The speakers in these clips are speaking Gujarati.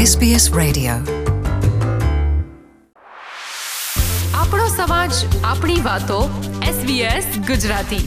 SBS Radio. આપણો સમાજ, આપણી વાતો. SBS ગુજરાતી.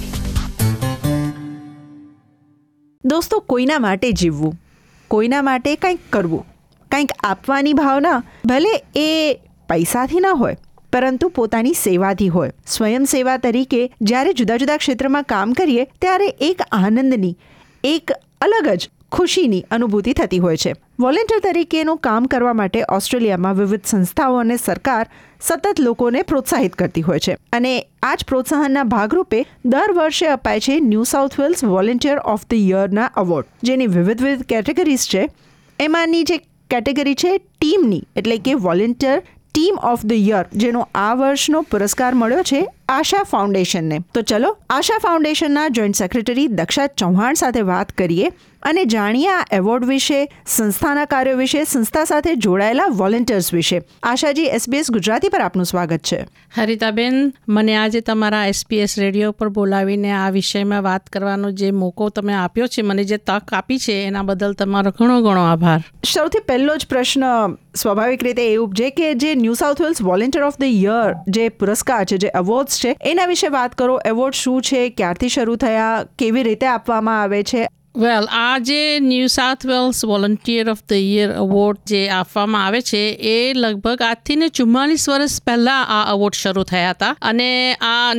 દોસ્તો, કોઈના માટે જીવવું, કોઈના માટે કંઈક કરવું, કંઈક આપવાની ભાવના ભલે એ પૈસાથી ન હોય પરંતુ પોતાની સેવાથી હોય. સ્વયંસેવા તરીકે જ્યારે જુદા જુદા ક્ષેત્રમાં કામ કરીએ ત્યારે એક આનંદની, એક અલગ જ ખુશીની અનુભૂતિ થતી હોય છે. વોલેન્ટિયર તરીકેનું કામ કરવા માટે ઓસ્ટ્રેલિયામાં વિવિધ સંસ્થાઓ અને સરકાર સતત લોકોને પ્રોત્સાહિત કરતી હોય છે અને આ જ પ્રોત્સાહનના ભાગરૂપે દર વર્ષે અપાય છે New South Wales volunteer of the યરના એવોર્ડ, જેની વિવિધ કેટેગરીઝ છે. એમાંની જે કેટેગરી છે ટીમની, એટલે કે volunteer team of the year, જેનો આ વર્ષનો પુરસ્કાર મળ્યો છે આશા ફાઉન્ડેશનને. તો ચલો આશા ફાઉન્ડેશનના જોઈન્ટ સેક્રેટરી દક્ષા ચૌહાણ સાથે વાત કરીએ અને જાણીએ આ એવોર્ડ વિશે, સંસ્થાના કાર્યો વિશે, સંસ્થા સાથે જોડાયેલા વોલેન્ટિયર્સ વિશે. આશાજી, SBS ગુજરાતી પર આપનું સ્વાગત છે. હરિતાબેન, મને આજે તમારા SBS રેડિયો પર બોલાવીને આ વિષયમાં વાત કરવાનો જે મોકો તમે આપ્યો છે, મને જે તક આપી છે, એના બદલ તમારો ઘણો ઘણો આભાર. સૌથી પહેલો જ પ્રશ્ન સ્વાભાવિક રીતે એ ઉપજે કે જે New South Wales volunteer of the year જે પુરસ્કાર છે, જે એવોર્ડ્સ છે, એના વિશે વાત કરો. એવોર્ડ શું છે, ક્યારથી શરૂ થયા, કેવી રીતે આપવામાં આવે છે? વેલ, આ જે New South Wales volunteer of the year award જે આપવામાં આવે છે એ લગભગ આજથી ને 44 વર્ષ પહેલાં આ એવોર્ડ શરૂ થયા હતા અને આ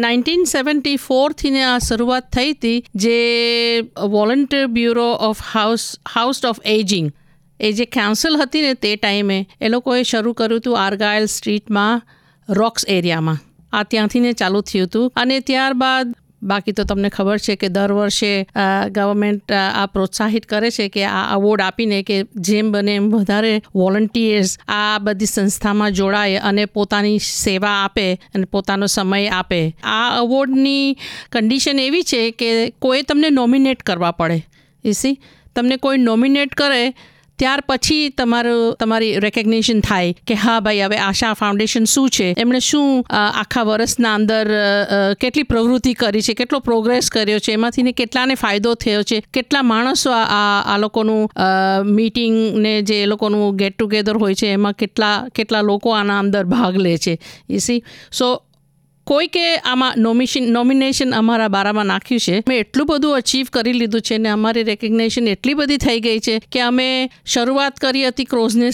1974થી ને આ શરૂઆત થઈ હતી. જે volunteer bureau of house of ageing, એ જે કાઉન્સિલ હતી ને તે ટાઈમે એ લોકોએ શરૂ કર્યું હતું આર્ગાઇલ સ્ટ્રીટમાં, રોક્સ એરિયામાં. આ ત્યાંથી ને ચાલુ થયું હતું અને ત્યારબાદ બાકી તો તમને ખબર છે કે દર વર્ષે ગવર્મેન્ટ આ પ્રોત્સાહિત કરે છે કે આ એવોર્ડ આપીને કે જેમ બને એમ વધારે વોલન્ટિયર્સ આ બધી સંસ્થામાં જોડાય અને પોતાની સેવા આપે અને પોતાનો સમય આપે. આ એવોર્ડની કન્ડિશન એવી છે કે કોઈ તમને નોમિનેટ કરવા પડે. ઇસી તમને કોઈ નોમિનેટ કરે ત્યાર પછી તમારી રેકગ્નિશન થાય કે હા ભાઈ, હવે આશા ફાઉન્ડેશન શું છે, એમણે શું આખા વર્ષના અંદર કેટલી પ્રવૃત્તિ કરી છે, કેટલો પ્રોગ્રેસ કર્યો છે, એમાંથી ને કેટલાને ફાયદો થયો છે, કેટલા માણસો આ લોકોનું મીટિંગ ને જે એ લોકોનું ગેટ ટુગેધર હોય છે એમાં કેટલા લોકો આના અંદર ભાગ લે છે. ઇસી સો કોઈ કે આમાં નોમિનેશન અમારા બારામાં નાખ્યું છે. અમે એટલું બધું અચીવ કરી લીધું છે ને અમારી રેકગ્નેશન એટલી બધી થઈ ગઈ છે કે અમે શરૂઆત કરી હતી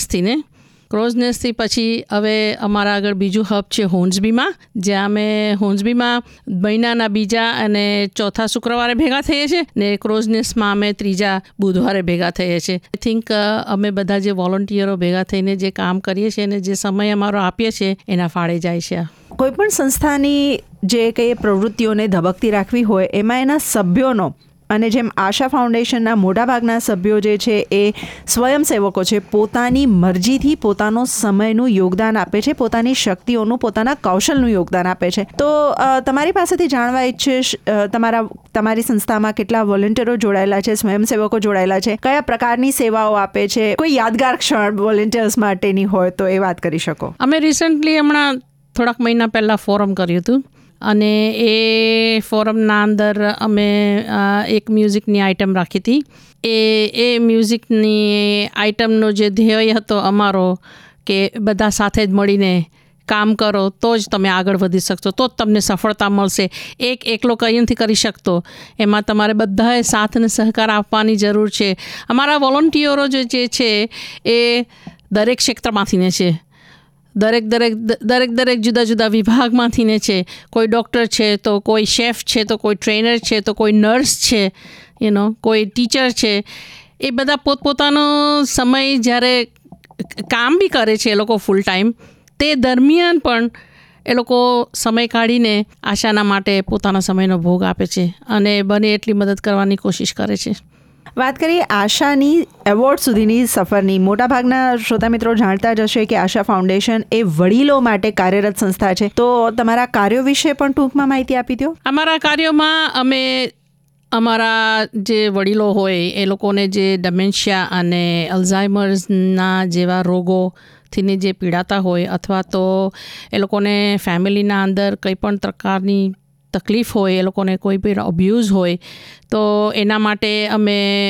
ક્રોઝનેસથી પછી હવે અમારા આગળ બીજું હબ છે હોર્ન્સબીમાં, જ્યાં અમે હોર્ન્સબીમાં મહિનાના બીજા અને ચોથા શુક્રવારે ભેગા થઈએ છીએ ને ક્રોઝનેસમાં અમે ત્રીજા બુધવારે ભેગા થઈએ છીએ. આઈ થિંક અમે બધા જે વોલન્ટિયરો ભેગા થઈને જે કામ કરીએ છીએ અને જે સમય અમારો આપીએ છીએ એના ફાળે જાય છે. કોઈપણ સંસ્થાની જે કંઈ પ્રવૃત્તિઓને ધબકતી રાખવી હોય એમાં એના સભ્યોનો, અને જેમ આશા ફાઉન્ડેશનના મોટાભાગના સભ્યો જે છે એ સ્વયંસેવકો છે, પોતાની મરજીથી પોતાનો સમયનું યોગદાન આપે છે, પોતાની શક્તિઓનું, પોતાના કૌશલનું યોગદાન આપે છે. તો તમારી પાસેથી જાણવા ઈચ્છીશ, તમારી સંસ્થામાં કેટલા વોલેન્ટિયરો જોડાયેલા છે, સ્વયંસેવકો જોડાયેલા છે, કયા પ્રકારની સેવાઓ આપે છે? કોઈ યાદગાર ક્ષણ વોલેન્ટિયર્સ માટેની હોય તો એ વાત કરી શકો. અમે રિસન્ટલી હમણાં થોડાક મહિના પહેલાં ફોરમ કર્યું હતું અને એ ફોરમના અંદર અમે એક મ્યુઝિકની આઇટમ રાખી હતી. એ મ્યુઝિકની આઇટમનો જે ધ્યેય હતો અમારો કે બધા સાથે જ મળીને કામ કરો તો જ તમે આગળ વધી શકશો, તો જ તમને સફળતા મળશે. એકલો કંઈ નથી કરી શકતો, એમાં તમારે બધાએ સાથ અને સહકાર આપવાની જરૂર છે. અમારા વોલન્ટિયરો જે છે એ દરેક ક્ષેત્રમાંથીને છે, દરેક જુદા જુદા વિભાગમાંથીને છે. કોઈ ડૉક્ટર છે, તો કોઈ શેફ છે, તો કોઈ ટ્રેનર છે, તો કોઈ નર્સ છે, કોઈ ટીચર છે. એ બધા પોતપોતાનો સમય જ્યારે કામ બી કરે છે એ લોકો ફૂલ ટાઈમ, તે દરમિયાન પણ એ લોકો સમય કાઢીને આશાના માટે પોતાના સમયનો ભોગ આપે છે અને બને એટલી મદદ કરવાની કોશિશ કરે છે. વાત કરીએ આશાની એવોર્ડ સુધીની સફરની. મોટાભાગના શ્રોતા મિત્રો જાણતા જ હશે કે આશા ફાઉન્ડેશન એ વડીલો માટે કાર્યરત સંસ્થા છે. તો તમારા કાર્યો વિશે પણ ટૂંકમાં માહિતી આપી દો. અમારા કાર્યોમાં અમે અમારા જે વડીલો હોય એ લોકોને જે ડેમેન્શિયા અને અલ્ઝાઇમર્સના જેવા રોગોથી જે પીડાતા હોય અથવા તો એ લોકોને ફેમિલીના અંદર કંઈ પણ પ્રકારની તકલીફ હોય, એ લોકોને કોઈ બી અબ્યુઝ હોય, તો એના માટે અમે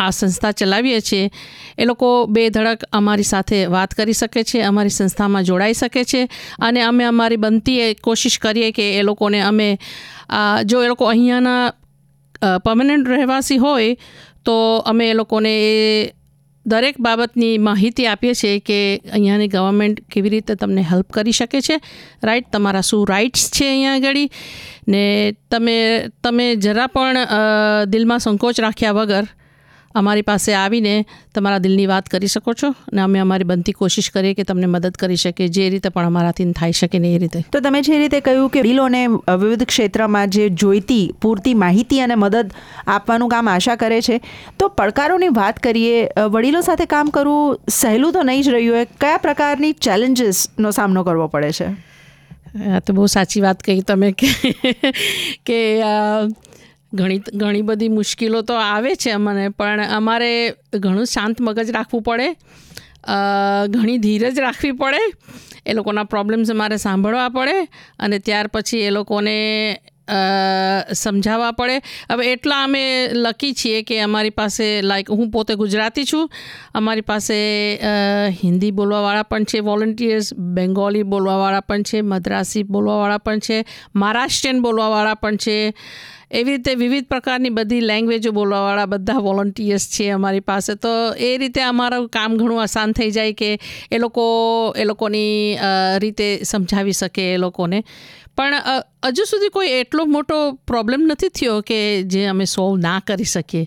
આ સંસ્થા ચલાવીએ છીએ એ લોકો બેધડક અમારી સાથે વાત કરી શકે છે, અમારી સંસ્થામાં જોડાઈ શકે છે અને અમે અમારી બનતી કોશિશ કરીએ કે એ લોકોને અમે જો એ લોકો અહીંયાના પરમનન્ટ રહેવાસી હોય તો અમે એ લોકોને દરેક બાબતની માહિતી આપીએ છીએ કે અહીંયાની ગવર્મેન્ટ કેવી રીતે તમને હેલ્પ કરી શકે છે, રાઈટ, તમારા શું રાઇટ્સ છે અહીંયા આગળ, ને તમે જરા પણ દિલમાં સંકોચ રાખ્યા વગર અમારી પાસે આવીને તમારા દિલની વાત કરી શકો છો અને અમે અમારી બનતી કોશિશ કરીએ કે તમને મદદ કરી શકીએ જે રીતે પણ અમારાથી થઈ શકે ને એ રીતે. તો તમે જે રીતે કહ્યું કે વડીલોને વિવિધ ક્ષેત્રમાં જે જોઈતી પૂરતી માહિતી અને મદદ આપવાનું કામ આશા કરે છે, તો પડકારોની વાત કરીએ. વડીલો સાથે કામ કરવું સહેલું તો નહીં જ રહ્યું હોય. કયા પ્રકારની ચેલેન્જીસનો સામનો કરવો પડે છે? આ તો બહુ સાચી વાત કહી તમે કે ઘણી બધી મુશ્કેલો તો આવે છે અમને, પણ અમારે ઘણું શાંત મગજ રાખવું પડે, ઘણી ધીરજ રાખવી પડે, એ લોકોના પ્રોબ્લેમ્સ અમારે સાંભળવા પડે અને ત્યાર પછી એ લોકોને સમજાવવા પડે. હવે એટલા અમે લકી છીએ કે અમારી પાસે હું પોતે ગુજરાતી છું, અમારી પાસે હિન્દી બોલવાવાળા પણ છે વોલન્ટિયર્સ, બેંગોલી બોલવાવાળા પણ છે, મદ્રાસી બોલવાવાળા પણ છે, મહારાષ્ટ્રીયન બોલવાવાળા પણ છે. એવી રીતે વિવિધ પ્રકારની બધી લેંગ્વેજો બોલવાવાળા બધા વોલન્ટિયર્સ છે અમારી પાસે. તો એ રીતે અમારું કામ ઘણું આસાન થઈ જાય કે એ લોકોની રીતે સમજાવી શકે એ લોકોને. પણ હજુ સુધી કોઈ એટલો મોટો પ્રોબ્લેમ નથી થયો કે જે અમે સોલ્વ ના કરી શકીએ.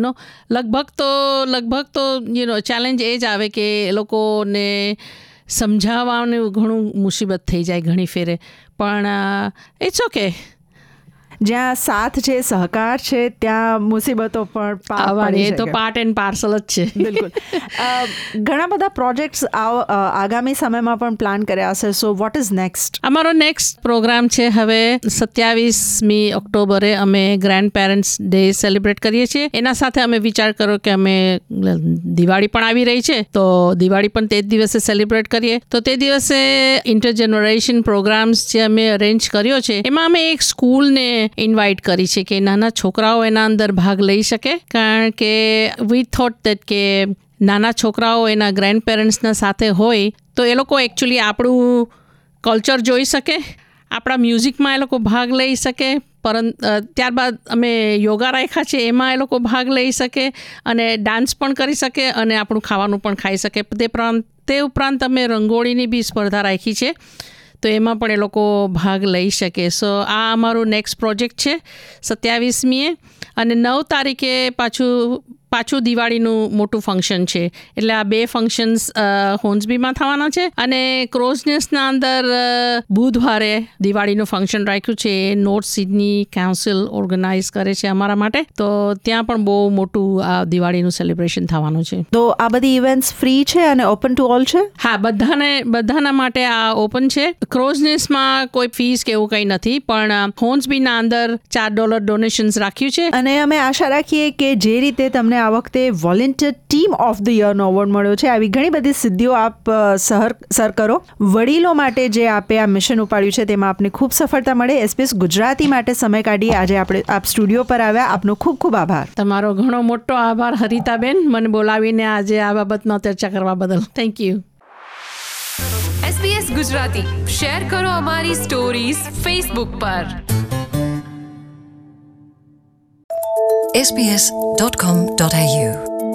લગભગ તો ચેલેન્જ એ જ આવે કે એ લોકોને સમજાવવાનું ઘણું મુસીબત થઈ જાય ઘણી ફેરે, પણ ઇટ્સ ઓકે. જ્યાં સાથ છે, સહકાર છે, ત્યાં મુસીબતો પણ એ તો પાર્ટ એન્ડ પાર્સલ જ છે. બિલકુલ. ઘણા બધા પ્રોજેક્ટ્સ આગામી સમયમાં પણ પ્લાન કર્યા હશે. So what is next? અમારો નેક્સ્ટ પ્રોગ્રામ છે હવે 27મી ઓક્ટોબરે અમે ગ્રેન્ડ પેરેન્ટ્સ ડે સેલિબ્રેટ કરીએ છીએ. એના સાથે અમે વિચાર કરો કે અમે દિવાળી પણ આવી રહી છે તો દિવાળી પણ તે જ દિવસે સેલિબ્રેટ કરીએ. તો તે દિવસે ઇન્ટરજનરેશન પ્રોગ્રામ્સ જે અમે અરેન્જ કર્યો છે એમાં અમે એક સ્કૂલને ઇન્વાઇટ કરી છે કે નાના છોકરાઓ એના અંદર ભાગ લઈ શકે, કારણ કે વી થોટ દેટ કે નાના છોકરાઓ એના ગ્રેન્ડ પેરેન્ટ્સના સાથે હોય તો એ લોકો એકચ્યુઅલી આપણું કલ્ચર જોઈ શકે, આપણા મ્યુઝિકમાં એ લોકો ભાગ લઈ શકે. ત્યારબાદ અમે યોગા રાખ્યા છે એમાં એ લોકો ભાગ લઈ શકે અને ડાન્સ પણ કરી શકે અને આપણું ખાવાનું પણ ખાઈ શકે. તે ઉપરાંત અમે રંગોળીની બી સ્પર્ધા રાખી છે તો એમાં પણ એ લોકો ભાગ લઈ શકે. સો આ અમારું નેક્સ્ટ પ્રોજેક્ટ છે 27મીએ. અને 9 તારીખે પાછું દિવાળીનું મોટું ફંક્શન છે. એટલે આ 2 ફંક્શન્સ હોન્સબીમાં થવાના છે અને ક્રોઝનેસના અંદર બુધવારે દિવાળીનું ફંક્શન રાખ્યું છે. નોર્થ સિડની કાઉન્સિલ ઓર્ગેનાઇઝ કરે છે અમારા માટે, તો ત્યાં પણ બહુ મોટું આ દિવાળીનું સેલિબ્રેશન થવાનું છે. તો આ બધી ઇવેન્ટ્સ ફ્રી છે અને ઓપન ટુ ઓલ છે? હા, બધાના માટે આ ઓપન છે. ક્રોઝનેસમાં કોઈ ફીસ કે એવું કંઈ નથી, પણ હોન્સબીના અંદર $4 ડોનેશન્સ રાખ્યું છે. અને અમે આશા રાખીએ કે જે રીતે તમને આ વખતે વોલેન્ટિયર ટીમ ઓફ ધ યરનો એવોર્ડ મળ્યો છે, આવી ઘણી બધી સિદ્ધિઓ આપ સર કરો. વડીલો માટે જે આપે આ મિશન ઉપાડ્યું છે તેમાં આપને ખૂબ સફળતા મળે. SBS ગુજરાતી માટે સમય કાઢી આજે આપ સ્ટુડિયો પર આવ્યા, આપનો ખૂબ ખૂબ આભાર. તમારો ઘણો મોટો આભાર હરિતાબેન, મને બોલાવીને આજે આ બાબતમાં ચર્ચા કરવા બદલ. Thank you. SBS Gujarati share કરો અમારી સ્ટોરીઝ ફેસબુક પર. sbs.com.au